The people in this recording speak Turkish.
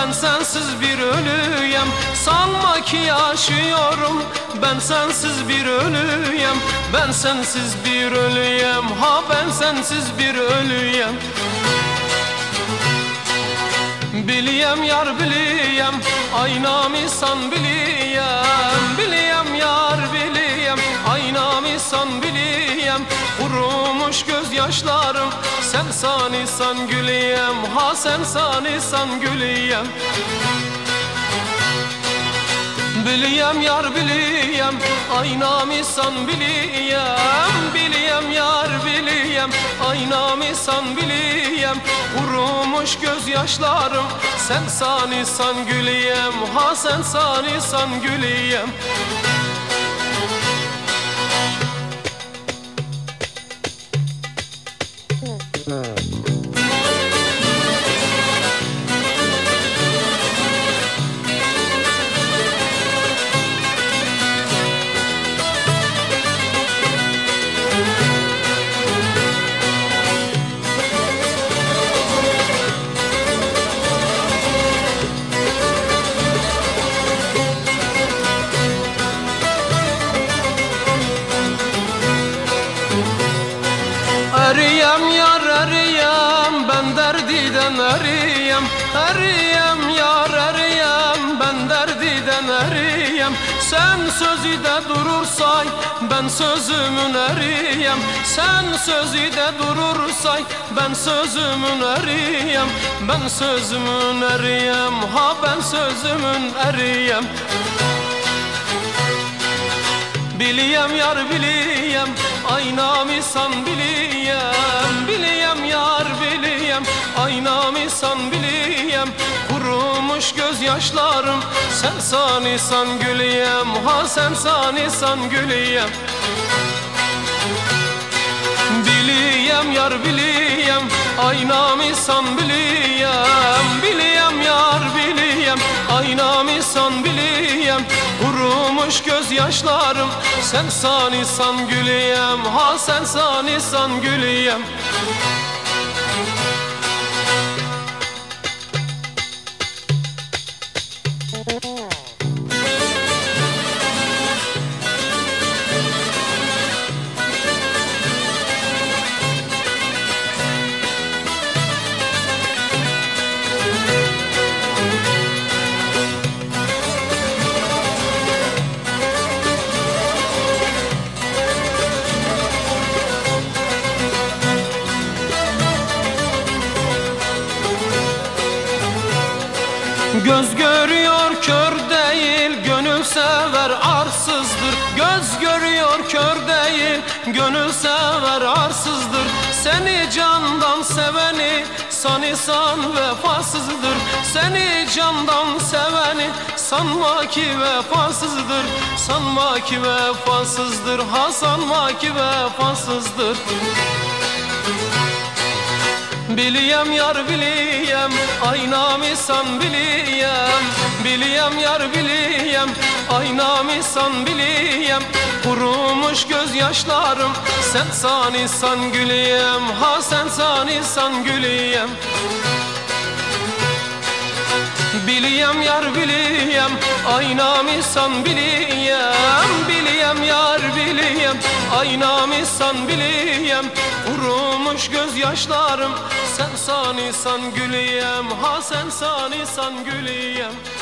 Ben sensiz bir ölüyem, sanma ki yaşıyorum. Ben sensiz bir ölüyem, ben sensiz bir ölüyem. Ha ben sensiz bir ölüyem. Biliyem yar biliyem, aynamı san biliyem. Biliyem yar biliyem, aynamı san biliyem. Kurumuş gözyaşlarım, sen sanisan güliyem. Ha sen sanisan güliyem. Biliyem yar biliyem, aynamı san biliyem. Biliyem yar biliyem, aynamı san biliyem. Kurumuş gözyaşlarım, sen sanisan güliyem. Ha sen sanisan güliyem. Eriyem yar eriyem, ben derdiden eriyem. Eriyem yar eriyem, ben derdiden eriyem. Sen sözü de durursay, ben sözümün eriyem. Sen sözü de durursay, ben sözümün eriyem. Ben sözümün eriyem, ha ben sözümün eriyem. Biliyem yar biliyem, aynamı san biliyem. Biliyem yar biliyem, aynamı san biliyem. Kurumuş gözyaşlarım, sen sanisan güliyem. Ha sen sanisan güliyem. Biliyem yar biliyem, aynamı san biliyem. Biliyem yar biliyem, aynamı san biliyem. Kurumuş gözyaşlarım, sen sanisan güliyem. Ha sen sanisan güliyem. Göz görüyor kör değil, gönül sever arsızdır. Göz görüyor kör değil, gönül sever arsızdır. Seni candan seveni sanısan vefasızdır. Seni candan seveni sanma ki vefasızdır. Sanma ki vefasızdır, ha sanma ki vefasızdır. Biliyem yar biliyem, aynamı san biliyem. Biliyem yar biliyem, aynamı san biliyem. Kurumuş gözyaşlarım, sen sanisan güliyem. Ha sen sanisan güliyem. Biliyem yar biliyem, aynamı san biliyem. Biliyem yar biliyem, aynamı san biliyem. Kurumuş gözyaşlarım, sen sanisan güliyem. Ha sen sanisan güliyem.